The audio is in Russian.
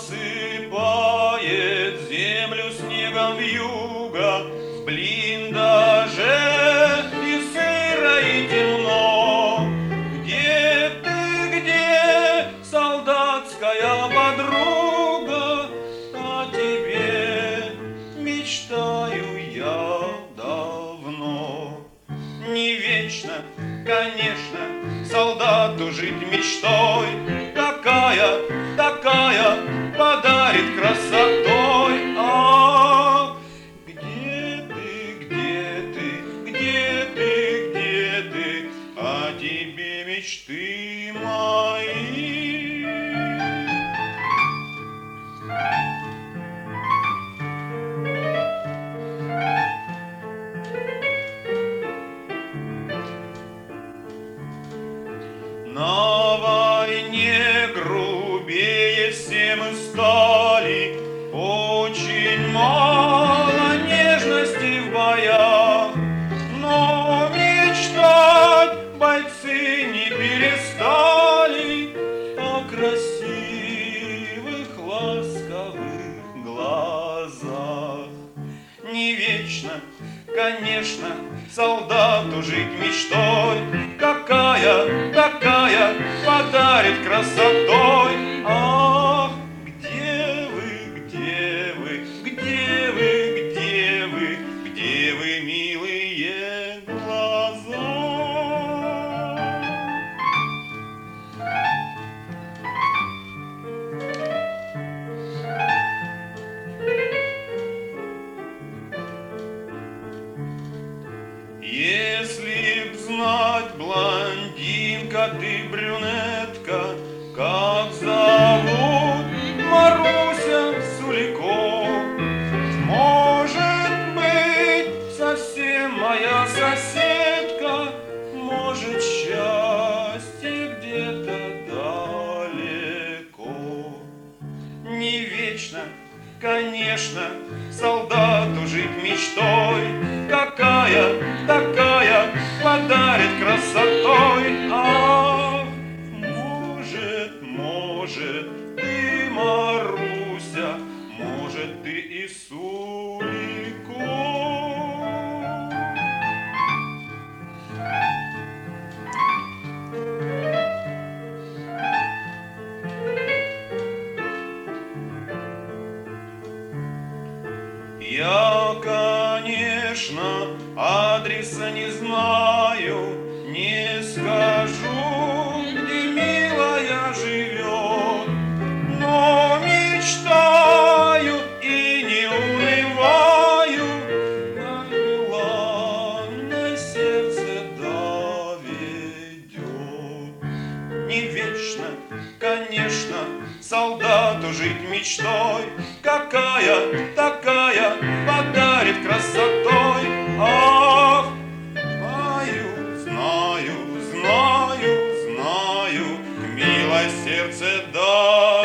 посыпает землю снегом вьюга, в блиндаже и сыро, и темно. Где ты, где, солдатская подруга? О тебе мечтаю я давно. Не вечно, конечно, солдату жить мечтой, какая такая подарит красотой. А где ты, где ты, где ты, где ты, о тебе мечты мои? На войне грубее все мы стали, очень мало нежности в боях, но мечтать бойцы не перестали о красивых, ласковых глазах. Не вечно, конечно, солдату жить мечтой, какая такая подарит красотой. Ах, где вы, где вы, где вы, где вы, где вы, милые глаза? Если б знать, блондинка ты, брюнетка, как зовут Маруся Сулико, может быть, совсем моя соседка, может, счастье где-то далеко. Не вечно, конечно, солдату жить мечтой, какая такая подарит красотой. Ах, может, ты, Маруся, может, ты и Сулико. Я, конечно, адреса не знаю, не скажу, где милая живет, но мечтаю и не унываю, как желанное сердце доведет. Не вечно, конечно, солдату жить мечтой, какая такая подарит красотой. Ах, знаю, знаю, знаю, милое сердце, да.